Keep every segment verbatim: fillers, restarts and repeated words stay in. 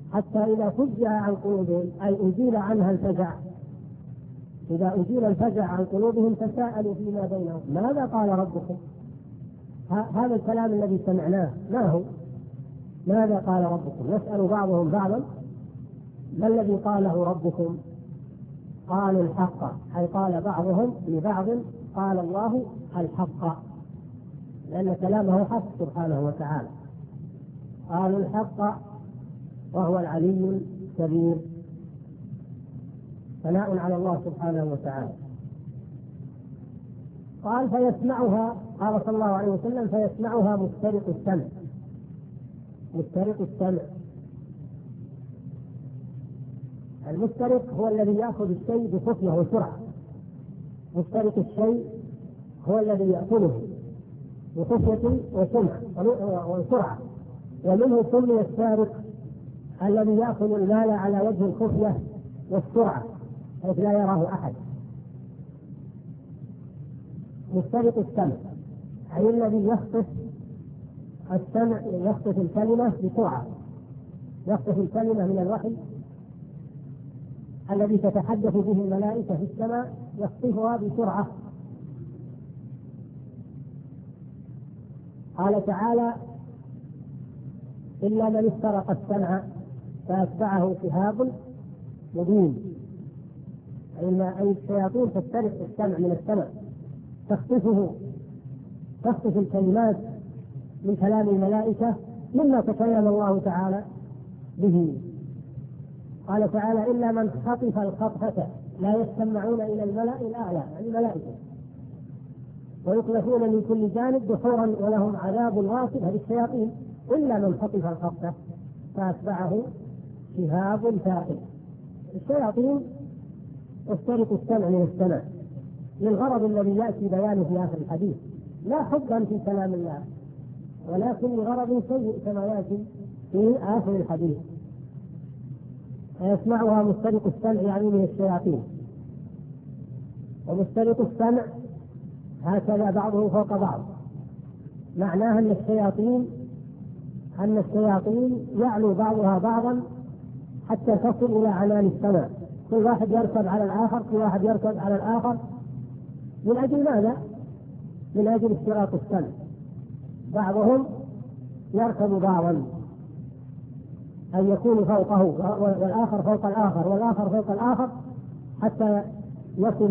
حتى إذا فزع عن قلوبهم أي أزيل عنها الفزع، إذا أزيل الفزع عن قلوبهم تساءلوا فيما بينهم ماذا قال ربكم. هذا الكلام الذي سمعناه ما هو؟ ماذا قال ربكم؟ يسأل بعضهم بعضا ما الذي قاله ربكم؟ قالوا الحق، أي قال بعضهم لبعض قال الله الحق، لأن كلامه حق سبحانه وتعالى. قالوا الحق وهو العلي الكبير، ثناء على الله سبحانه وتعالى. قال فيسمعها، قال صلى الله عليه وسلم فيسمعها مسترق السمع. مسترق السمع، المسترق هو الذي يأخذ الشيء بخفية وسرعة، مسترق الشيء هو الذي يأكله بخفية وسرعة، ومنه سمي السارق الذي يأخذ المال على وجه الخفية والسرعة حيث لا يراه أحد. مسترق السمع أي الذي يخطف السمع، يخطف الكلمة بسرعة، يخطف الكلمة من الوحي الذي تتحدث به الملائكة في السماء، يخطفها بسرعة. قال تعالى إلا من استرق السمع فأتبعه شهاب مبين، أي الشياطين تسترق السمع من السماء، تخطفه، تخطف الكلمات من كلام الملائكة مما تكلم الله تعالى به. قال تعالى إلا من خطف الخطفة لا يستمعون إلى الملأ الأعلى، يعني الملائكة، ويقذفون من كل جانب دحورا ولهم عذاب واصب، هذه الشياطين. إلا من خطف الخطفة فأتبعه شهاب ثاقب. الشياطين تسترق السمع من السمع للغرض الذي يأتي بيانه في آخر الحديث، لا حبا في كلام الله ولكن لغرض سيء كما يأتي في آخر الحديث. يسمعها مسترق السمع يعني من الشياطين. ومسترق السمع هكذا بعضه فوق بعض، معناها أن الشياطين أن الشياطين يعلو بعضها بعضا حتى تصل إلى عنان السماء، كل واحد يركب على الآخر، كل واحد يركب على الآخر. من أجل ماذا؟ من أجل استراق السمع، بعضهم يركب بعضا، أن يكون فوقه والآخر فوق الآخر والآخر فوق الآخر حتى يصل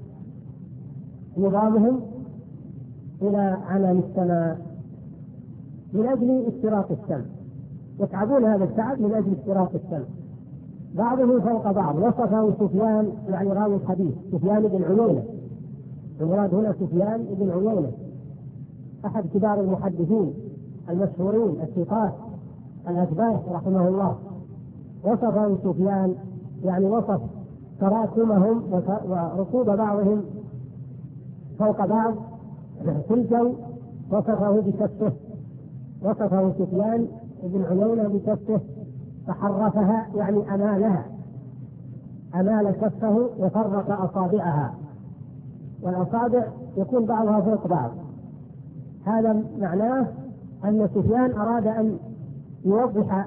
نظامهم إلى عنان السماء من أجل استراق السمع. يتعبون هذا التعب من أجل استراق السمع. بعضهم فوق بعض. وصفه سفيان يعني راوي الحديث سفيان بن عيينة، المراد هنا سفيان بن عيينة أحد كبار المحدثين المشهورين الثقات الأثبات رحمه الله. وصفه سفيان يعني وصف تراكمهم وركوب بعضهم فوق بعض في الجو، وصفه بكفه، وصفه سفيان بن عيينة بكفه فحرفها يعني أمالها، أمال كفه وفرق أصابعها، والأصابع يكون بعضها فوق بعض. هذا معناه أن سفيان أراد أن يوضح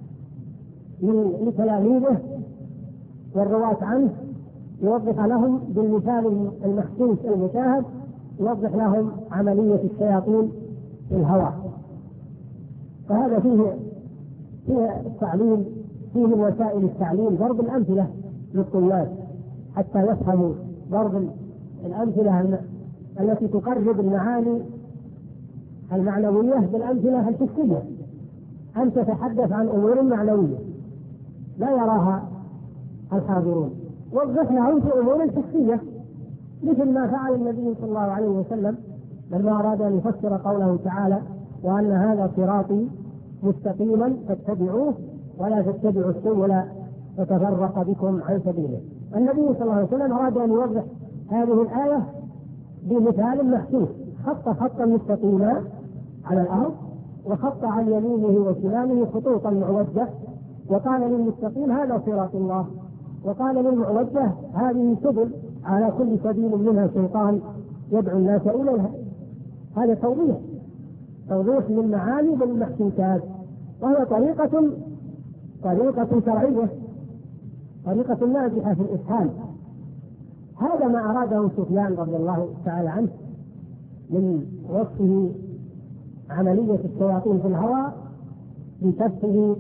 لتلاميذه والرواة عنه، يوضح لهم بالمثال المحسوس المشاهد، يوضح لهم عملية الشياطين في الهواء. فهذا فيه فيه التعليم، فيه من وسائل التعليم ضرب الأمثلة للطلاب حتى يفهموا، ضرب الأمثلة التي تقرب المعاني المعنوية بالأمثلة الحسية. أن تتحدث عن أمور معنوية لا يراها الحاضرون، وضح لهم في أمور حسية مثل ما فعل النبي صلى الله عليه وسلم لما أراد أن يفسر قوله تعالى وأن هذا صراطي مستقيما فاتبعوه ولا تتبعوا السبل فتفرق بكم عن سبيله. النبي صلى الله عليه وسلم أراد أن يوضح هذه الآية بمثال محسوس، خط خطا مستقيما على الأرض وخط عن يمينه وشماله خطوطا معوجة، وقال للمستقيم هذا صراط الله، وقال للمعوجة هذه سبل على كل سبيل منها شيطان يدعو الناس إليها. هذا توضيح توضيح للمعاني بالمحسوسات، وهي طريقة طريقة شرعية، طريقة ناجحة في الإسهام. هذا ما أراده سفيان رضي الله تعالى عنه من وصفه عملية الشياطين في الهوى بكفه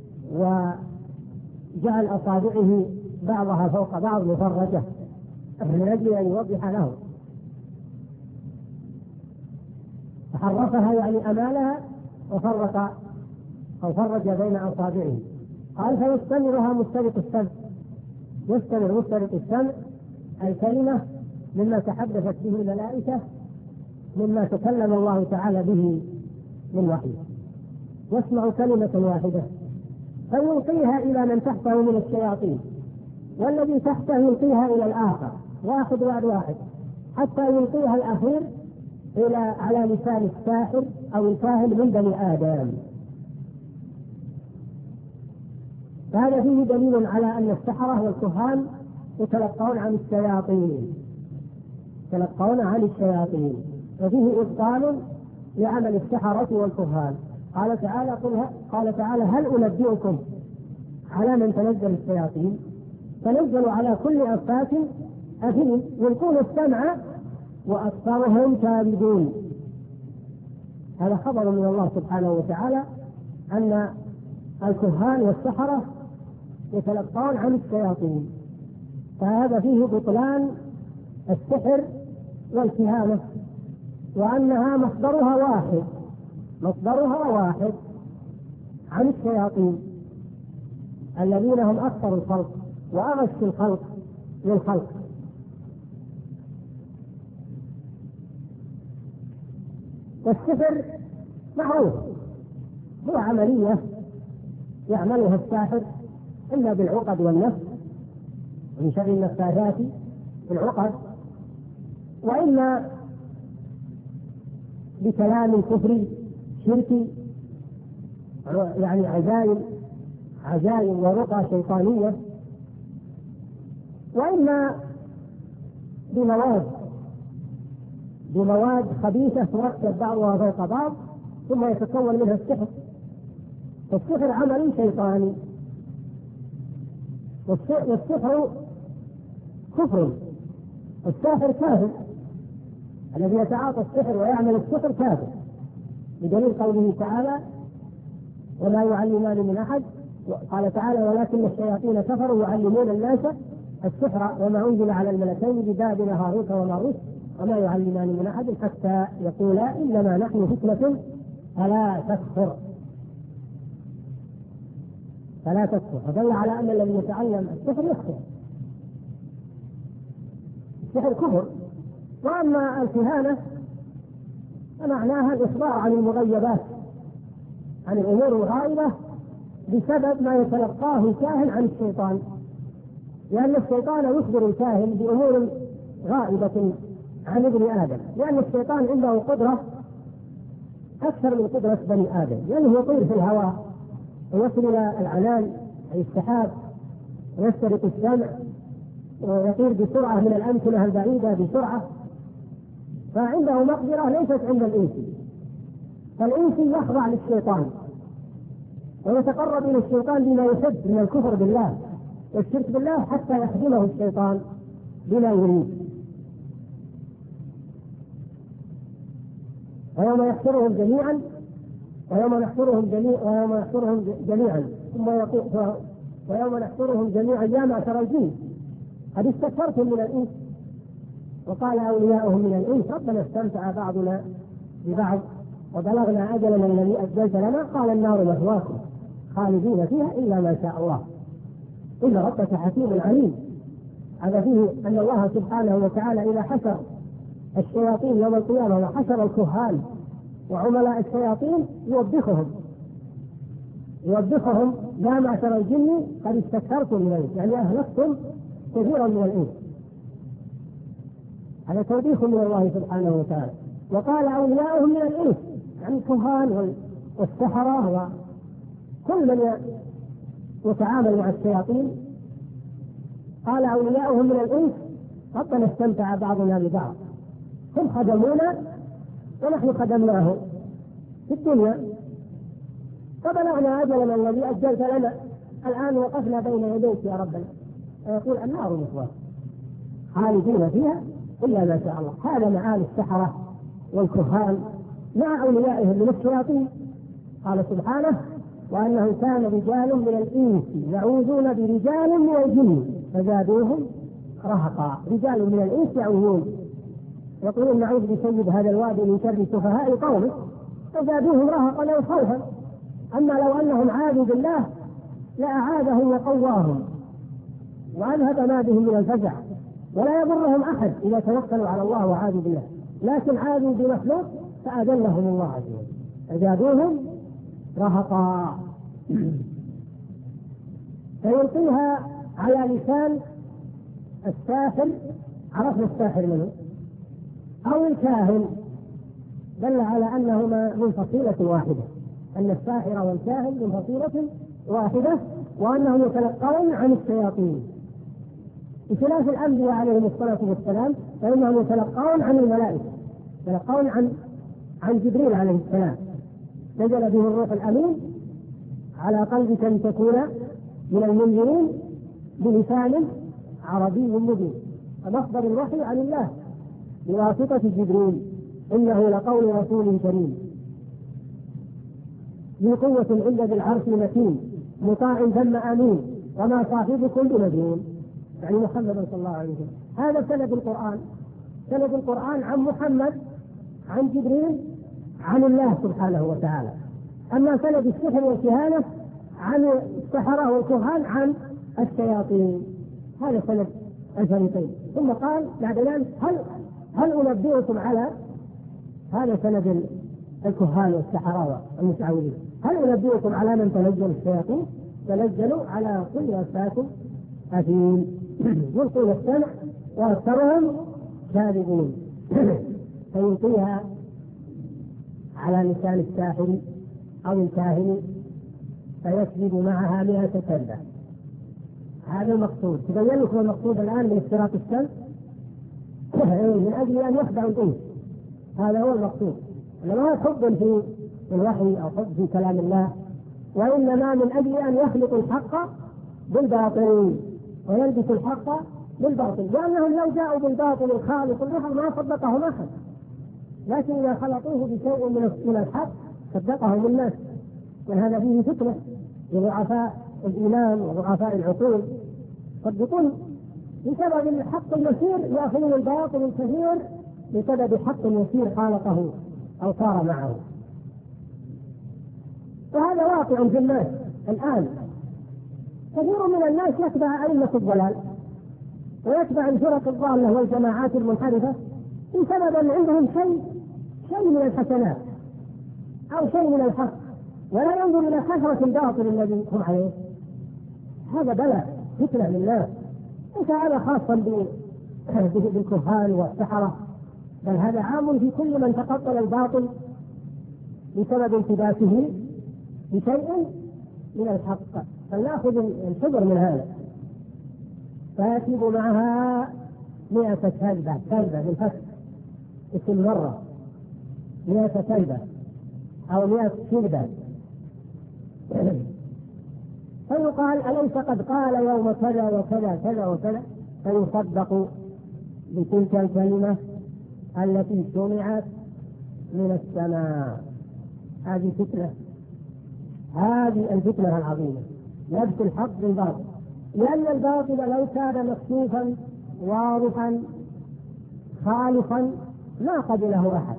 وجعل أصابعه بعضها فوق بعض مفرجة من أجل أن يوضح له، فحرفها يعني أمالها وفرق أو فرج بين أصابعه. قال فيستمرها مسترق السمع، يستمر مسترق السمع الكلمة مما تحدثت به الملائكة، مما تكلم الله تعالى به من وحي، يسمع كلمة واحدة فيلقيها إلى من تحته من الشياطين، والذي تحته يلقيها إلى الآخر واحد بعد واحد حتى يلقيها الأخير إلى على لسان الساحر أو الكاهن من بني آدم. فهذا فيه دليل على أن السحرة والكهان يتلقون عن الشياطين، يتلقون عن الشياطين، وفيه إبطال لعمل السحرة والكهان. قال تعالى قال تعالى هل أنبئكم على من تنزل الشياطين؟ تنزل على كل أفاك أثيم يلقون السمع وأكثرهم كاذبون. هذا خبر من الله سبحانه وتعالى أن الكهان والسحرة يتلقون عن الشياطين، فهذا فيه بطلان السحر والكهانة، وأنها مصدرها واحد مصدرها واحد عن الشياطين الذين هم أكثر الخلق وأغش الخلق للخلق. والسحر معروف هو عملية يعملها الساحر إما بالعقد والنفس من شر النفاثات بالعقد، وإما بكلام كفري شركي يعني عزائم عزائم ورقى شيطانية، وإما بمواد بمواد خبيثة تركب بعضها فوق بعض ثم يتكون منها السحر. فالسحر عمل شيطاني، والسحر كفر، الساحر كافر، الذي يتعاطى السحر ويعمل السحر كافر، بدليل قوله تعالى ولا يعلمان من أحد. قال تعالى ولكن الشياطين كفروا يعلمون الناس السحر وما أنزل على الملكين ببابل هاروت وماروت وما يعلمان من أحد حتى يقولا إنما نحن فتنة فلا تكفر فلا تكفر فدل على أن الذي يتعلم السحر يكفر، السحر كفر. وأما الكهانة فمعناها الإخبار عن المغيبات، عن الأمور الغائبة بسبب ما يتلقاه الكاهن عن الشيطان، لأن الشيطان يخبر الكاهن بأمور غائبة عن ابن آدم، لأن الشيطان عنده قدرة أكثر من قدرة بني آدم، لأنه يطير في الهواء ويصل إلى العنان أي السحاب ويسترق السمع ويطير بسرعة من الأمكنة البعيدة بسرعة، فعنده مقدرة ليست عند الإنسي. فالإنسي يخضع للشيطان ويتقرب إلى الشيطان بما يحب من الكفر بالله والشرك بالله حتى يخدمه الشيطان بما يريد. ويوم يحشرهم جميعا ويوم نحشرهم جميعا ويوم نحشرهم جميعا ثم يقول ويوم نحشرهم جميعا يا معشر الجن قد استكثرتم من الإنس وقال أولياؤهم من الإنس ربنا استمتع بعضنا ببعض وبلغنا أجلنا الذي أجلت لنا قال النار مثواكم خالدين فيها إلا ما شاء الله إن ربك حكيم عليم. هذا فيه أن الله سبحانه وتعالى إذا حشر الشياطين يوم القيامة وحشر الكهان وعملاء الشياطين يوبخهم يوبخهم يا معشر الجن قد استكثرتم من الإنس، يعني أهلكتم كثيرا من الإنس. هذا توبيخ من الله سبحانه وتعالى. وقال أولياؤهم من الإنس يعني الكهان والسحرة وكل من يتعامل مع الشياطين. قال أولياؤهم من الإنس ربنا استمتع بعضنا ببعض، هم خدمونا ونحن خدمناهم في الدنيا فبلغنا أجلنا الذي أجلت لنا الآن وقفنا بين يديك يا ربنا، يقول النار مثواه خالدين فيها إلا ما شاء الله. هذا معاني السحرة والكهان مع أوليائهم من الشياطين. قال سبحانه: وأنه كان رجال من الإنس يعوذون برجال من الجن فزادوهم رهقا. رجال من الإنس يعوذون، يقولون نعوذ بسيد هذا الوادي من شر سفهاء قومه فزادوهم رهقا أو خوفا. أما لو أنهم عادوا بالله لأعادهم وقواهم وأذهب ما بهم من الفزع، ولا يضرهم أحد إذا توكلوا على الله وعادوا بالله، لكن عادوا بمخلوق فأذلهم الله عز وجل فزادوهم رهقا. فيلقيها على لسان الساحر، عرفنا الساحر منه، أو الكاهن، دل على أنهما من فصيلة واحدة، أن الساحر والكاهن من فصيلة واحدة، وأنهم يتلقون عن الشياطين بخلاف الأنبياء عليهم الصلاة والسلام، فإنهم يتلقون عن الملائكة، يتلقون عن عن جبريل عليه السلام، نزل به الروح الأمين على قلبك لتكون من المنذرين بلسان عربي مبين. فمصدر الوحي عن الله بواسطة جبريل، إنه لقول رسول كريم ذي قوة عند ذي العرش مكين مطاع ثم أمين وما صاحبكم بمجنون، يعني محمد صلى الله عليه وسلم. هذا سند القرآن، سند القرآن عن محمد عن جبريل عن الله سبحانه وتعالى. أما سند السحر والكهانة عن السحرة والكهان عن الشياطين، هذا سند الفريقين. ثم قال بعد ذلك: هل هل أنبئكم على هذا سند الكهان والسحرة والمتعوذين، هل أنبئكم على من تنزل الشياطين؟ تنزلوا على كل أفاك أثيم يلقون السمع وأكثرهم كاذبون. فيلقيها على لسان الساحر أو الكاهن فيكذب معها مئة كذبة. هذا المقصود. تبين لكم المقصود الآن من افتراق السمع من أجل أن يخدعوا الإنس، هذا هو المقصود. لا حب في الوحي أو حب في كلام الله، وإنما من أجل أن يخلقوا الحق بالباطل ويلبسوا الحق بالباطل، لأنهم لو جاءوا بالباطل الخالق البحر ما صدقهم أحد، لكن إذا خلطوه بشيء من الحق صدقهم الناس. وهذا فيه فتنة لضعفاء الإيمان وضعفاء العقول، صدقون بسبب الحق المسير يأخذون الباطل الكثير بسبب حق يسير خالقه أو صار معه. وهذا واقع في الناس الآن. كثير من الناس يتبع أئمة الضلال ويتبع الفرق الضالة والجماعات المنحرفة بسبب أن عندهم شيء شيء من الحسنات أو شيء من الحق، ولا ينظر إلى كثرة الباطل الذي هم عليه. هذا بلاء فتنة للناس، ليس هذا خاصا بالكهان والسحرة، بل هذا عام في كل من تقبل الباطل بسبب التباسه بشيء من الحق. فلنأخذ الحذر من هذا. فيكذب معها مئة كذبة، كذبة بالفتح اسم مرة، مئة كذبة أو مئة كذبة. فيقال: أليس قد قال يوم كذا وكذا كذا وكذا؟ فيصدق بتلك الكلمة التي سمعت من السماء. هذه فتنة، هذه الفتنة العظيمة، لبس الحق بالباطل، لأن الباطل لو كان مكشوفا واضحا خالصا ما قبله أحد،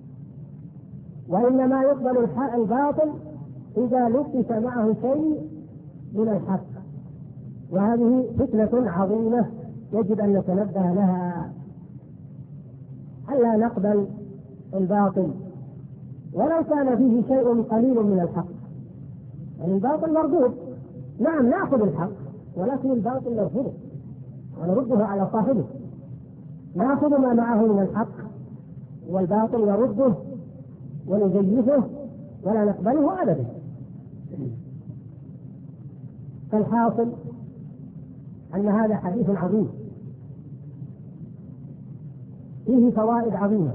وإنما يقبل الباطل إذا لبس معه شيء من الحق. وهذه فتنة عظيمة يجب أن نتنبه لها، ألا نقبل الباطل ولو كان فيه شيء قليل من الحق. يعني الباطل مردود، نعم نأخذ الحق، ولكن الباطل نرفضه ونرده على صاحبه. نأخذ ما معه من الحق والباطل نرده ونزيفه ولا نقبله أبدا. فالحاصل أن هذا حديث عظيم فيه فوائد عظيمة.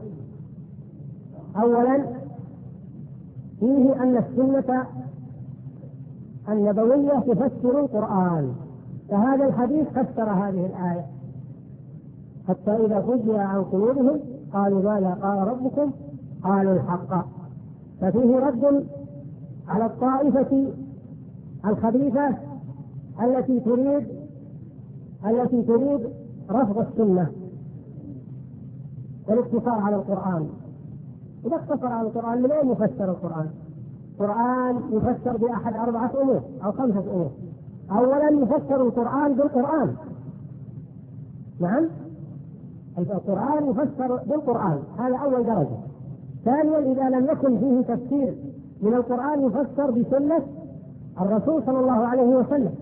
أولا فيه أن السنة النبوية تفسر القرآن، فهذا الحديث فسر هذه الآية. حتى إذا فزع عن قلوبهم قالوا ماذا قال ربكم قالوا الحق. ففيه رد على الطائفة الخبيثة التي تريد التي تريد رفض السنة والاقتصار على القرآن. إذا اقتصر على القرآن من أين يفسر القرآن؟ القرآن يفسر بأحد أربعة أمور أو خمسة أمور. أولا يفسر القرآن بالقرآن، نعم القرآن يفسر بالقرآن، هذا أول درجة. ثانيا إذا لم يكن فيه تفسير من القرآن يفسر بسنة الرسول صلى الله عليه وسلم.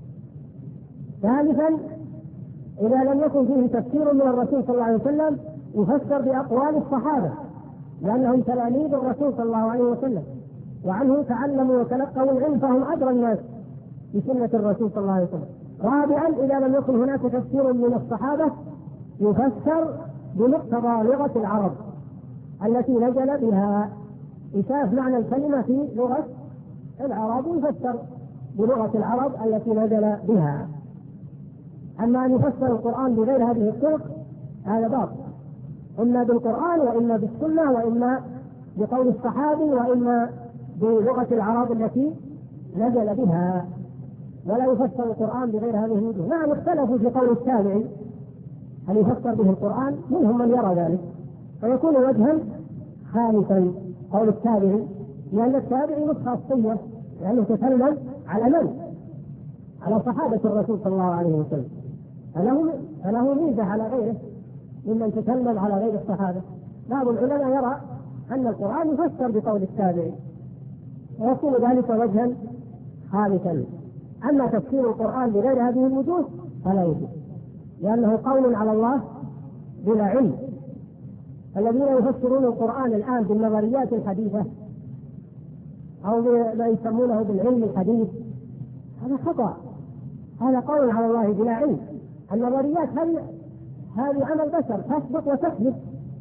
ثالثا إذا لم يكن فيه تفسير من الرسول صلى الله عليه وسلم يفسر بأقوال الصحابة، لأنهم تلاميذ الرسول صلى الله عليه وسلم وعنه تعلموا وتلقوا العلم، فهم أدرى الناس بسنة الرسول صلى الله عليه وسلم. رابعا إذا لم يكن هناك تفسير من الصحابة يفسر بمقتضى لغة العرب التي نزل بها، يشاف معنى الكلمة في لغة العرب ويفسر بلغة العرب التي نزل بها. أما أن يفسر القرآن بغير هذه الطرق هذا باطل، إما بالقرآن وإما بالسنة وإما بقول الصحابي وإما بلغة العرب التي نزل بها، ولا يفسر القرآن بغير هذه الوجوه. نعم اختلفوا في قول التابعي هل يفسر به القرآن، منهم من يرى ذلك فيكون وجها خالفا قول التابعي، لأن التابعي نص خاصية، لأنه تكلم على من؟ على صحابة الرسول صلى الله عليه وسلم، فله فله ميزة على غيره ممن تكلم على غير الصحابة. بعض العلماء يرى أن القرآن يفسر بقول التابعي ويكون ذلك وجها خالفا. أما تفسير القرآن بغير هذه الوجوه فلا يجوز، لأنه قول على الله بلا علم. الذين يفسرون القرآن الآن بالنظريات الحديثة أو ما يسمونه بالعلم الحديث هذا خطأ، هذا قول على الله بلا علم. النظريات هذه هذه عمل بشر تثبت وتكذب،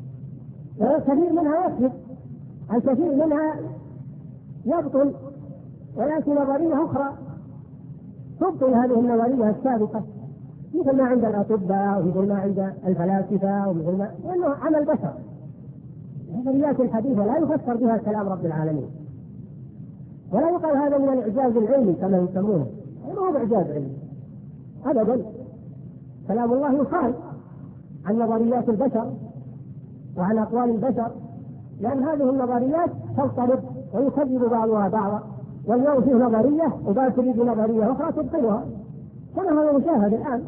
كثير منها يكذب، الكثير منها يبطل، ولكن نظرية أخرى تبطل هذه النظرية السابقة، مثل ما عند الأطباء ومثل ما عند الفلاسفة ومثل ما، لأنه عمل بشر. النظريات الحديثة لا يفسر بها كلام رب العالمين، ولا يقال هذا من الإعجاز العلمي كما يسمونه، هذا هو إعجاز علمي أبدا. كلام الله يقال عن نظريات البشر وعن أقوال البشر، لأن هذه النظريات تضطرب ويكذب بعضها بعضا، واليوم فيه نظرية وبعد تريد نظرية أخرى تبطلها، كما هو مشاهد الآن.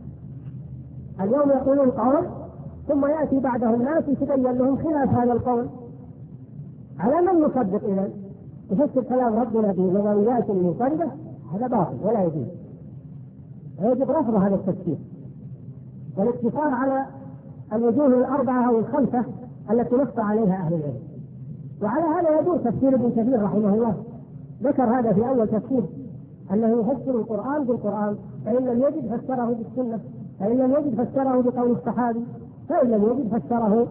اليوم يقولون قول ثم يأتي بعدهم ناس يتبين لهم خلاف هذا القول، على من نصدق إذن؟ يفسر كلام ربنا بنظريات منفردة، هذا باطل ولا يجوز، ويجب رفض هذا التفسير والاقتصار على الوجوه الأربعة أو الخمسة التي نص عليها أهل العلم. وعلى هذا يدور تفسير ابن كثير رحمه الله، ذكر هذا في أول تفسير أنه يفسر القرآن بالقرآن، فإن لم يجد فسره بالسنة، فإن لم يجد فسره بقول الصحابي، فإن لم يجد فسره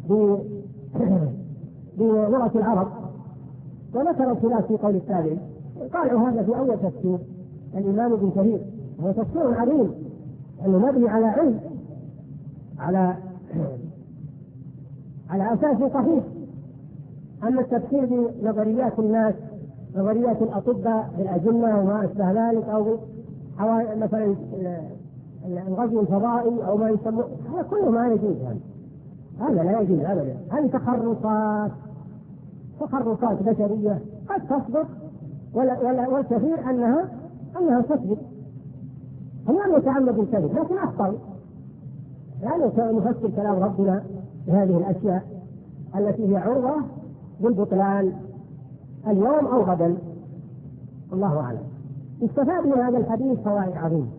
بلغة العرب. وذكر الخلاف في قول التابعي، قالوا هذا في أول تفسير الإمام ابن كثير، هو تفسير عظيم أنه مبني على علم، على على أساس صحيح. أما التفسير بنظريات الناس، نظريات الأطباء بالأجنة وما أشبه ذلك، أو مثلا الغزو الفضائي أو ما يسمى، هذا كله ما يجوز، هذا لا يجوز أبدا. هذه تخرصات تخرصات بشرية قد تصدق، والكثير أنها أنها تثبت. هم لم يتعمدوا الكذب لكن أخطأوا، لا نفسر كلام ربنا بهذه الأشياء التي هي عرضة للبطلان اليوم أو غدا، الله أعلم. استفاد من هذا الحديث فوائد عظيمة.